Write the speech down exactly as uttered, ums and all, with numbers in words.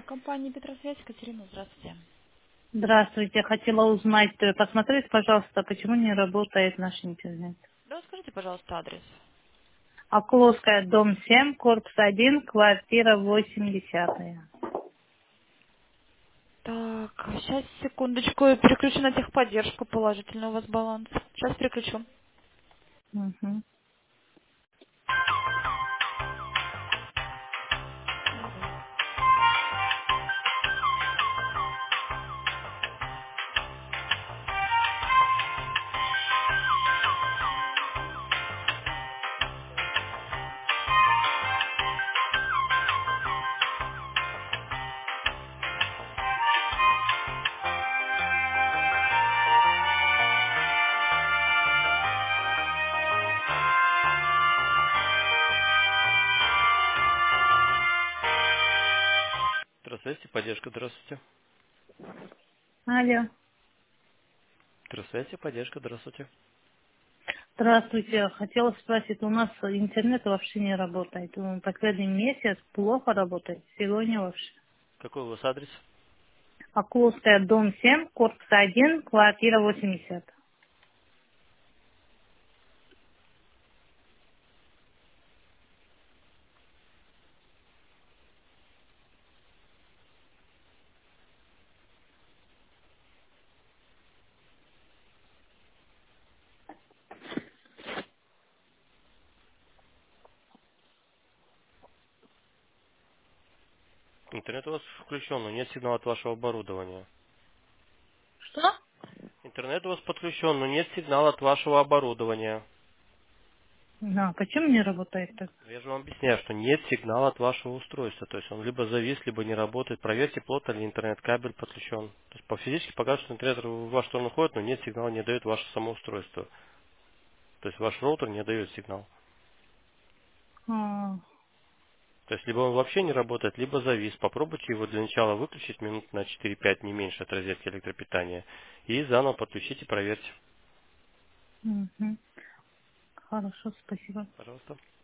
Компания Петросвязь, Катерина, здравствуйте. Здравствуйте. Хотела узнать, э, посмотреть, пожалуйста, почему не работает наш интернет. Да, скажите, пожалуйста, адрес. Окловская, дом семь, корпус один, квартира восемьдесят. Так, сейчас, секундочку, я переключу на техподдержку, положительный у вас баланс. Сейчас переключу. Угу. Здравствуйте, поддержка, здравствуйте. Алло. Здравствуйте, поддержка, здравствуйте. Здравствуйте. Хотела спросить, у нас интернет вообще не работает. Он последний месяц плохо работает. Сегодня вообще. Какой у вас адрес? Окловская, дом семь, корпус один, квартира восемьдесят. Интернет у вас включен, но нет сигнала от вашего оборудования. Что? Интернет у вас подключен, но нет сигнала от вашего оборудования. Да, почему не работает так? Я же вам объясняю, что нет сигнала от вашего устройства. То есть он либо завис, либо не работает. Проверьте, плотно ли интернет-кабель подключен. То есть по физически показывает, что интернет в вашу сторону ходит, но нет сигнала, не дает ваше самоустройство. То есть ваш роутер не дает сигнал. А, То есть либо он вообще не работает, либо завис. Попробуйте его для начала выключить минут на четыре-пять, не меньше от розетки электропитания. И заново подключите, проверьте. угу. Хорошо, спасибо. Пожалуйста.